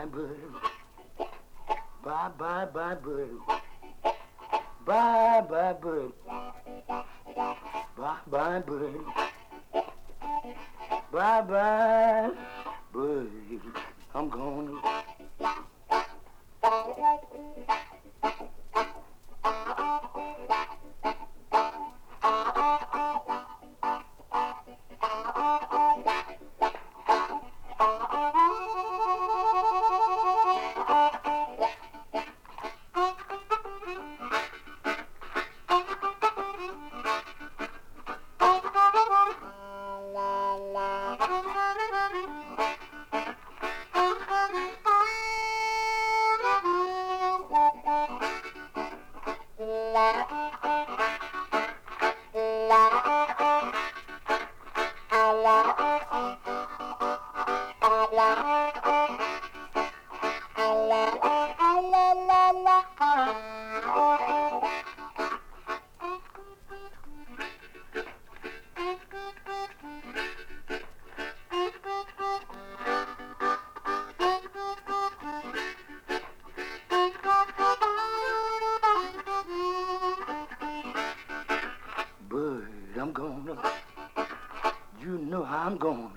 bird. Bye, bye, bye, bird. Bye, bye, bird. Bye, bye, bird. Bye, bye, bird. I'm gone. Bird, I'm gonna. You know how I'm gonna.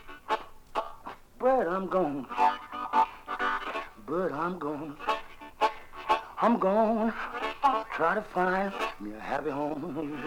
Bird, I'm gonna. Bird, I'm gonna. I'm gonna try to find me a happy home.